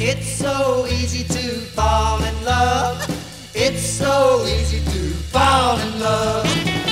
It's so easy to fall in love. It's so easy to fall in love.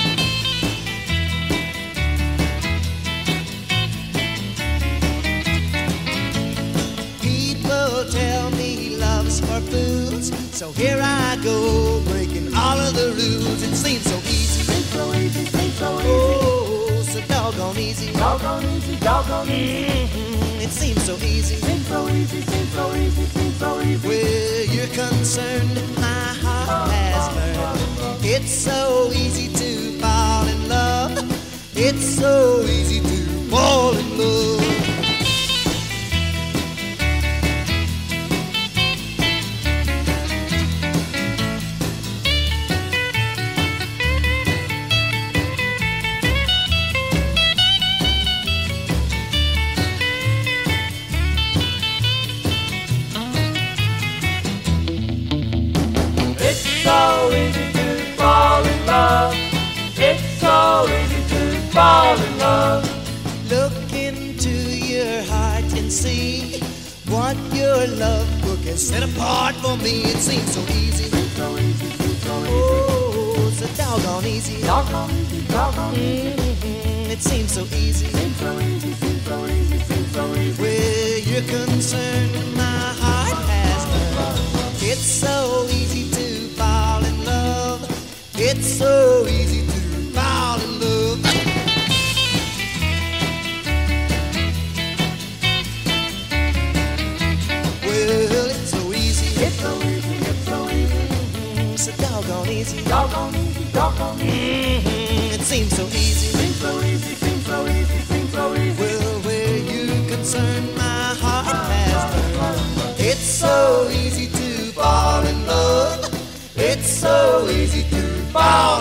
People tell me love's for fools, so here I go, breaking all of the rules. It seems so easy. Seems so easy, seems so easy. Oh, so doggone easy. Doggone easy, doggone easy. It seems so easy. Seems so easy, seems so easy, seems so easy. Where you're concerned, my heart has learned. It's so easy to fall in love. It's so easy to fall in love. It's so easy to fall in love. It's so easy to fall in love. Look into your heart and see what your love book has set apart for me. It seems so easy. Seems so easy, seems so easy. Oh, so doggone easy. Doggone easy, doggone easy. It seems so easy. Seems so easy, seems so easy, seems so easy. Where you're concerned, my heart has learned. It's so easy to fall in love. It's so easy to fall in love. Well, it's so easy. It's so easy, it's so easy. So doggone easy. Doggone easy, doggone easy. It seems so easy. Seems so easy, seems so easy, seems so easy. Well, where you're concerned, my heart has learned. It's so easy to fall in love. It's so easy to fall